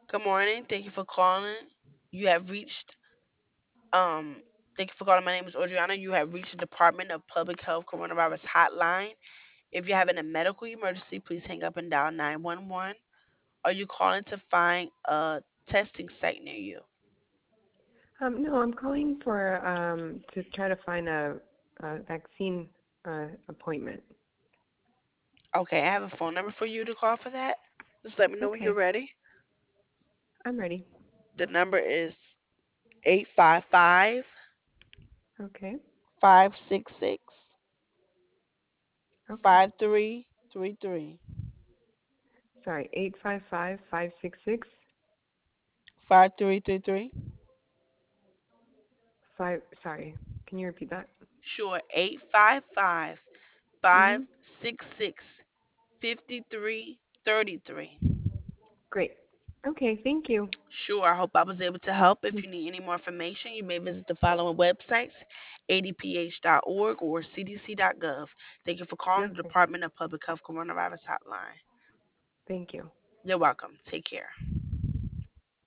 Good morning. Thank you for calling. You have reached um thank you for calling. My name is Adriana. You have reached the Department of Public Health Coronavirus Hotline. If you're having a medical emergency, please hang up and dial 911. Are you calling to find a testing site near you? No, I'm calling for to try to find a vaccine appointment. Okay, I have a phone number for you to call for that. Just let me know when you're Okay, ready. I'm ready. The number is 855 Okay, 566 okay. 5333. Sorry, 855-566. 5333. Five. Sorry, can you repeat that? Sure, 855 Mm-hmm. 566 5333. Great. Okay, thank you. Sure, I hope I was able to help. If you need any more information, you may visit the following websites: adph.org or cdc.gov. Thank you for calling the Okay, Department of Public Health Coronavirus Hotline. thank you. You're welcome. Take care.